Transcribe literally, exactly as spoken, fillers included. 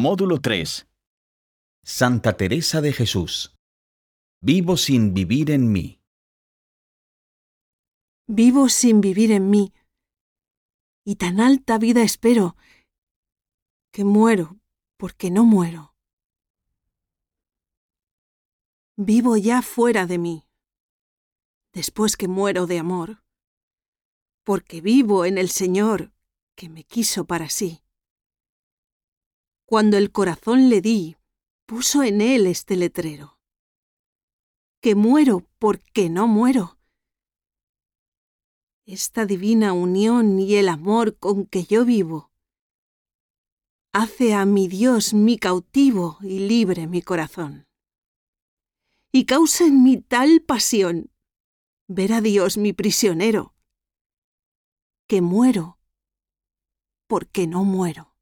Módulo tres. Santa Teresa de Jesús. Vivo sin vivir en mí. Vivo sin vivir en mí, y tan alta vida espero, que muero porque no muero. Vivo ya fuera de mí, después que muero de amor, porque vivo en el Señor que me quiso para sí. Cuando el corazón le di, puso en él este letrero: que muero porque no muero. Esta divina unión y el amor con que yo vivo hace a mi Dios mi cautivo y libre mi corazón. Y causa en mí tal pasión ver a Dios mi prisionero, que muero porque no muero.